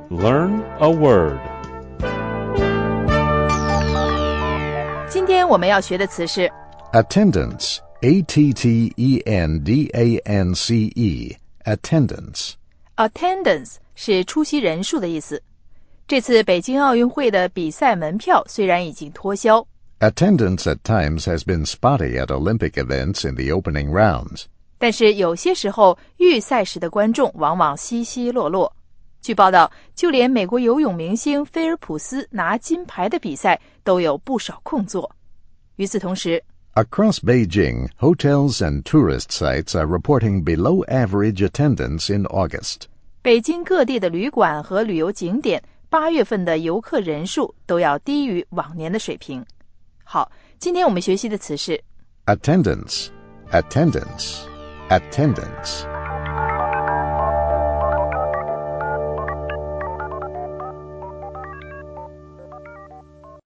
Learn a word. 今天我们要学的词是 Attendance, A-T-T-E-N-D-A-N-C-E, attendance. attendance 是出席人数的意思。这次北京奥运会的比赛门票虽然已经脱销， Attendance at times has been spotty at Olympic events in the opening rounds. 但是有些时候预赛时的观众往往稀稀落落。据报道，就连美国游泳明星菲尔普斯拿金牌的比赛都有不少空座。与此同时， Across Beijing, hotels and tourist sites are reporting below-average attendance in August. 北京各地的旅馆和旅游景点8月份的游客人数都要低于往年的水平。好，今天我们学习的词是 Attendance, attendance, attendance.